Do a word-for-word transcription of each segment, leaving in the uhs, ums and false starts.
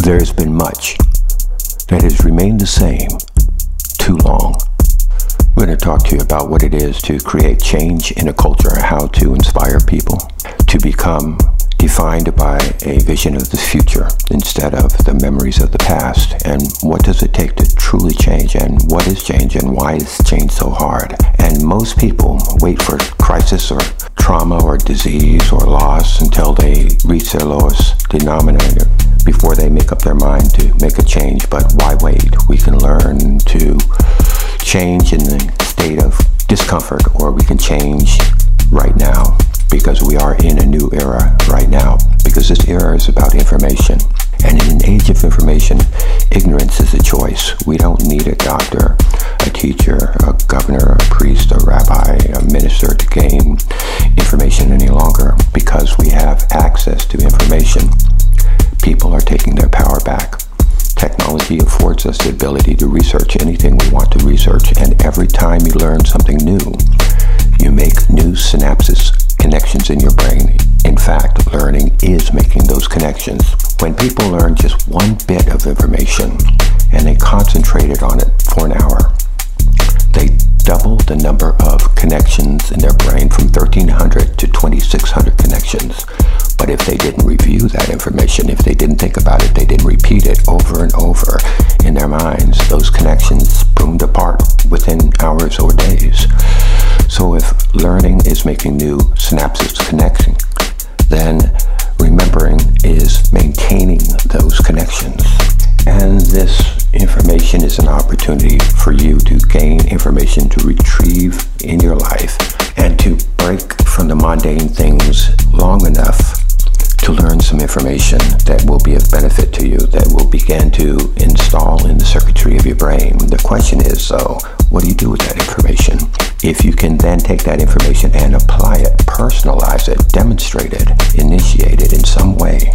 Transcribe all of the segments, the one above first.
There's been much that has remained the same too long. We're going to talk to you about what it is to create change in a culture, how to inspire people to become defined by a vision of the future instead of the memories of the past, and what does it take to truly change, and what is change, and why is change so hard. And most people wait for crisis or trauma or disease or loss until they reach their lowest denominator before they make up their mind to make a change. But why wait? We can learn to change in the state of discomfort, or we can change right now, because we are in a new era right now, because this era is about information. And in an age of information, ignorance is a choice. We don't need a doctor, a teacher, a governor, a priest, a rabbi, a minister to gain information any longer, because we have access to information. People are taking their power back. Technology affords us the ability to research anything we want to research, and every time you learn something new, you make new synapses, connections in your brain. In fact, learning is making those connections. When people learn just one bit of information and they concentrated on it for an hour, they double the number of connections in their brain from thirteen hundred to twenty-six hundred connections. But if they didn't review that information, if they didn't think about it, they didn't repeat it over and over in their minds, those connections pruned apart within hours or days. So if learning is making new synapses connecting, then remembering is maintaining those connections. And this information is an opportunity for you to gain information to retrieve in your life and to break from the mundane things long enough to learn some information that will be of benefit to you, that will begin to install in the circuitry of your brain. The question is, though, what do you do with that information? If you can then take that information and apply it, personalize it, demonstrate it, initiate it in some way,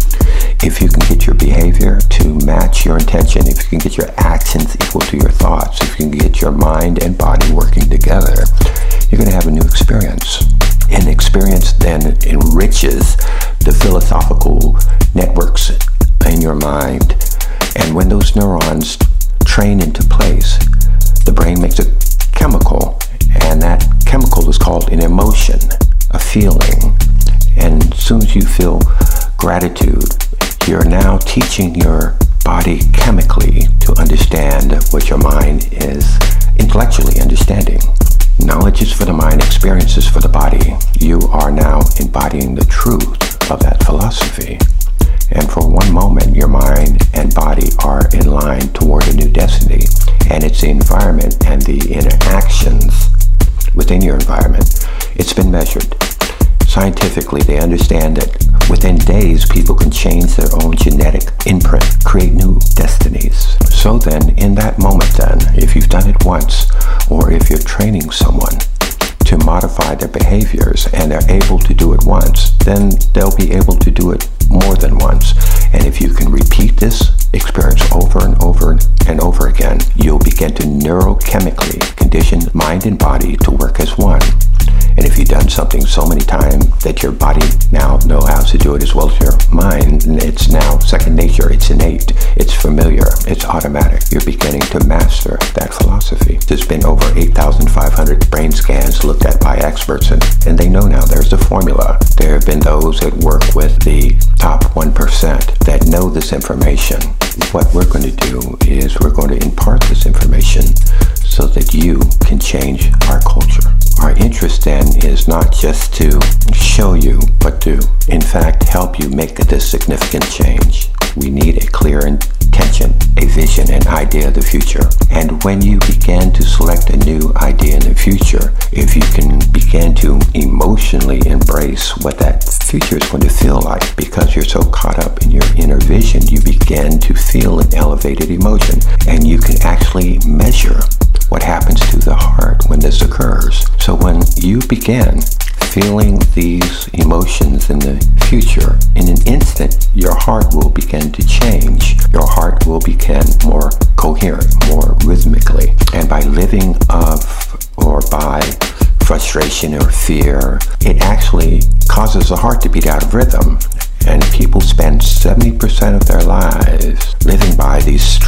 if you can get your behavior to match your intention, if you can get your actions equal to your thoughts, if you can get your mind and body working together, you're going to have a new experience. An experience then enriches the philosophical networks in your mind. And when those neurons train into place, the brain makes a chemical, and that chemical is called an emotion, a feeling. And as soon as you feel gratitude, you're now teaching your body chemically to understand what your mind is intellectually understanding. Knowledge is for the mind, experience is for the body. You are now embodying the truth of that philosophy. And for one moment, your mind and body are in line toward a new destiny. And it's the environment and the interactions within your environment. It's been measured. Scientifically, they understand that within days, people can change their own genetic imprint, create new destinies. So then, in that moment then, if you've done it once, or if you're training someone to modify their behaviors and they're able to do it once, then they'll be able to do it more than once. And if you can repeat this experience over and over and over again, you'll begin to neurochemically condition mind and body to work as one. And if you've done something so many times that your body now knows how to do it as well as your mind, it's now second nature, it's innate, it's familiar, it's automatic. You're beginning to master that philosophy. There's been over eight thousand five hundred brain scans looked at by experts, and, and they know now there's a formula. There have been those that work with the top one percent that know this information. What we're going to do is we're going to impart this information so that you can change our culture. Our interest then is not just to show you, but to, in fact, help you make this significant change. We need a clear intention, a vision, an idea of the future. And when you begin to select a new idea in the future, if you can begin to emotionally embrace what that future is going to feel like, because you're so caught up in your inner vision, you begin to feel an elevated emotion. And you can actually measure what happens to the heart when this occurs. So when you begin feeling these emotions in the future, in an instant, your heart will begin to change. Your heart will become more coherent, more rhythmically. And by living of or by frustration or fear, it actually causes the heart to beat out of rhythm. And people spend seventy percent of their lives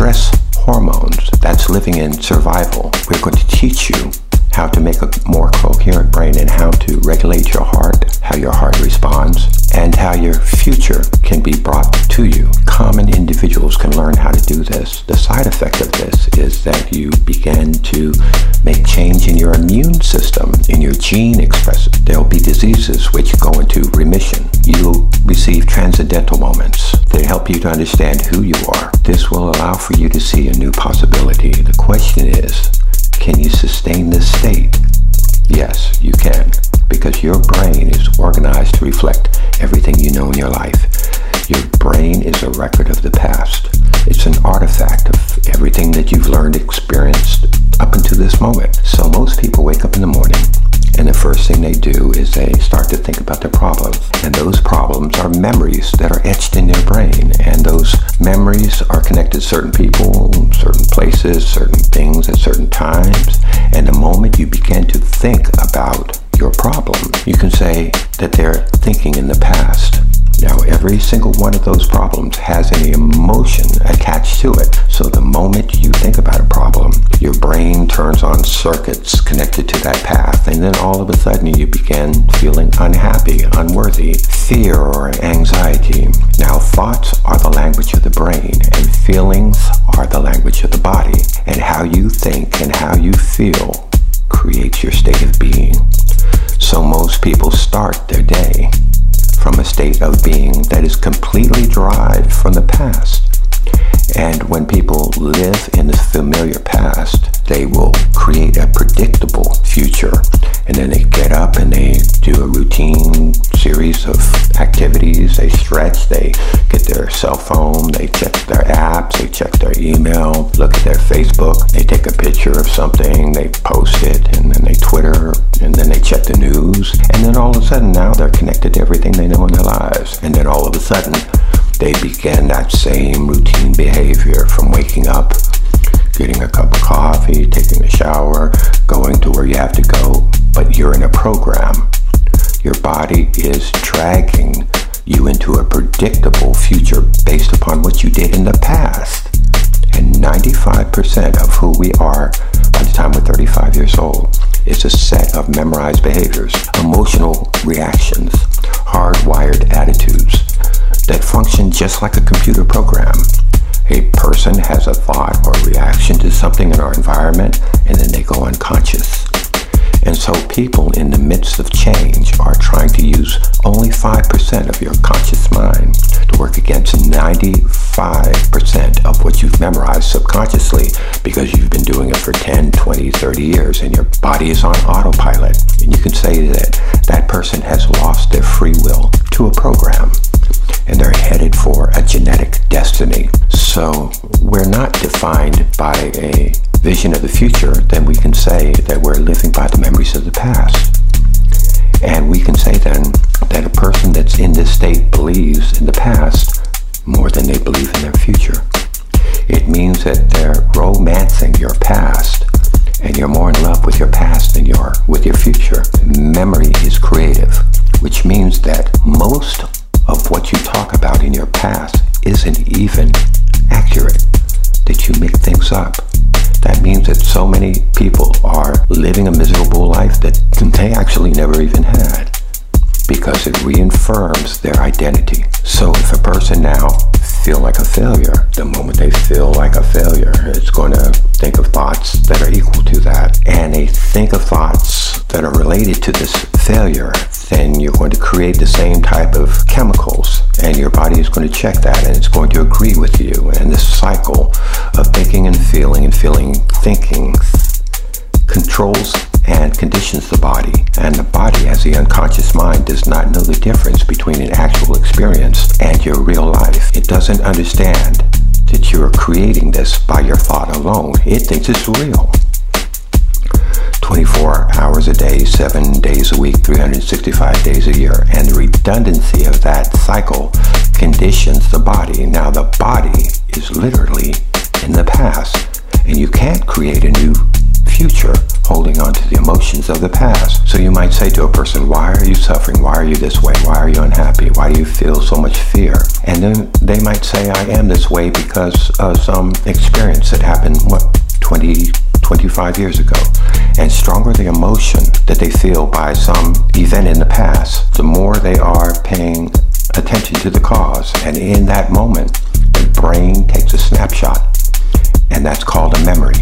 stress hormones. That's living in survival. We're going to teach you how to make a more coherent brain and how to regulate your heart, how your heart responds, and how your future can be brought to you. Common individuals can learn how to do this. The side effect of this is that you begin to make change in your immune system, in your gene expression. There'll be diseases which go into remission. You'll receive transcendental moments that help you to understand who you are. This will allow for you to see a new possibility. The question is, can you sustain this state? Yes, you can, because your brain is organized to reflect everything you know in your life. Your brain is a record of the past. It's an artifact of everything that you've learned, experienced up until this moment. So most people wake up in the morning, and the first thing they do is they start to think about their problems. And those problems are memories that are etched in their brain. And those memories are connected to certain people, certain places, certain things at certain times. And the moment you begin to think about your problem, you can say that they're thinking in the past. Now, every single one of those problems has an emotion attached to it. So the moment you think about a problem, your brain turns on circuits connected to that path. And then all of a sudden you begin feeling unhappy, unworthy, fear or anxiety. Now, thoughts are the language of the brain, and feelings are the language of the body. And how you think and how you feel creates your state of being. So most people start their day from a state of being that is completely derived from the past. And when people live in the familiar past, they will create a predictable future. And then they get up and they do a routine series of activities. They stretch, they get their cell phone, they check their apps, they check their email, look at their Facebook, they take a picture of something, they post it, and then they Twitter, and then they check the news. And then all of a sudden now they're connected to everything they know in their lives. And then all of a sudden they begin that same routine behavior, from waking up, getting a cup of coffee, taking a shower, going to where you have to go, but you're in a program. Your body is dragging you into a predictable future based upon what you did in the past. And ninety-five percent of who we are by the time we're thirty-five years old is a set of memorized behaviors, emotional reactions, hardwired attitudes that function just like a computer program. A person has a thought or reaction to something in our environment, and then they go unconscious. And so people in the midst of change are trying to use only five percent of your conscious mind to work against ninety-five percent of what you've memorized subconsciously, because you've been doing it for ten, twenty, thirty years, and your body is on autopilot. And you can say that that person has lost their free will to a program, and they're headed for a genetic destiny. So we're not defined by a vision of the future. Then we can say that we're living by the memories of the past. And we can say then that a person that's in this state believes in the past more than they believe in their future. It means that they're romancing your past, and you're more in love with your past than you are with your future. Memory is creative, which means that most of what you talk about in your past isn't even accurate, that you make things up. That means that so many people are living a miserable life that they actually never even had, because it reaffirms their identity. So if a person now feel like a failure, the moment they feel like a failure, it's going to think of thoughts that are equal to that. And they think of thoughts that are related to this failure, then you're going to create the same type of chemicals, and your body is going to check that, and it's going to agree with you. And this cycle of thinking and feeling and feeling, thinking, controls and conditions the body. And the body, as the unconscious mind, does not know the difference between an actual experience and your real life. It doesn't understand that you're creating this by your thought alone. It thinks it's real. twenty-four hours a day, seven days a week, three hundred sixty-five days a year. And the redundancy of that cycle conditions the body. Now the body is literally in the past, and you can't create a new future holding holding on to the emotions of the past. So you might say to a person, why are you suffering? Why are you this way? Why are you unhappy? Why do you feel so much fear? And then they might say, I am this way because of some experience that happened, what, twenty, twenty-five years ago. And stronger the emotion that they feel by some event in the past, the more they are paying attention to the cause. And in that moment, the brain takes a snapshot, and that's called a memory.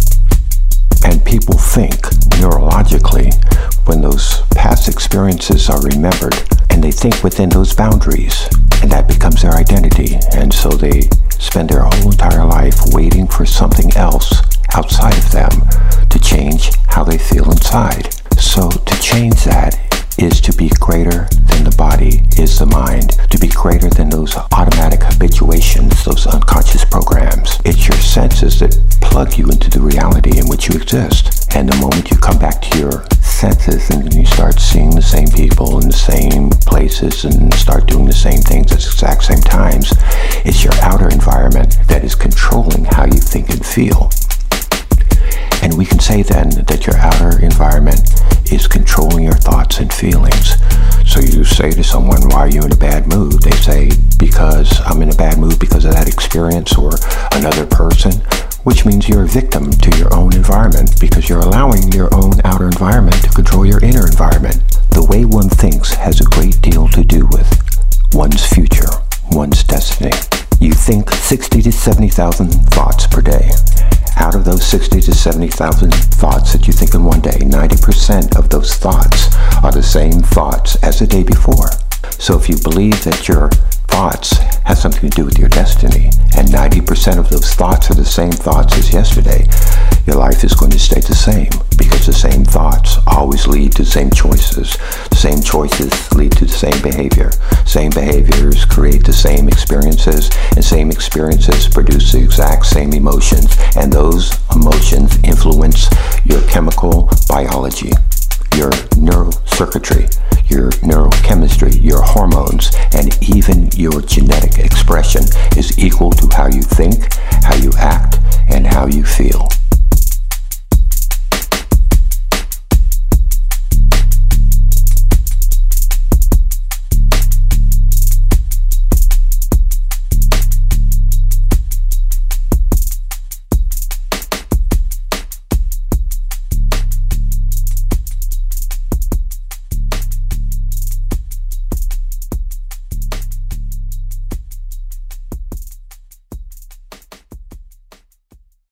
And people think neurologically when those past experiences are remembered, and they think within those boundaries, and that becomes their identity. And so they spend their whole entire life waiting for something else outside of them to change how they feel inside. So to change that is to be greater than the body is the mind, to be greater than those automatic habituations, those unconscious programs. It's your senses that plug you into the reality in which you exist. And the moment you come back to your senses and you start seeing the same people in the same places and start doing the same things at the exact same times, it's your outer environment that is controlling how you think and feel. And we can say then that your outer environment is controlling your thoughts and feelings. So you say to someone, why are you in a bad mood? They say, because I'm in a bad mood because of that experience or another person, which means you're a victim to your own environment because you're allowing your own outer environment to control your inner environment. The way one thinks has a great deal to do with one's future, one's destiny. You think sixty to seventy thousand thoughts per day. Out of those sixty to seventy thousand thoughts that you think in one day, ninety percent of those thoughts are the same thoughts as the day before. So if you believe that your thoughts have something to do with your destiny, and ninety percent of those thoughts are the same thoughts as yesterday, your life is going to stay the same, because the same thoughts always lead to the same choices. The same choices lead to the same behavior. Same behaviors create the same experiences, and same experiences produce the exact same emotions, and those emotions influence your chemical biology, your neurocircuitry, your neurochemistry, your hormones, and even your genetic expression is equal to how you think, how you act, and how you feel.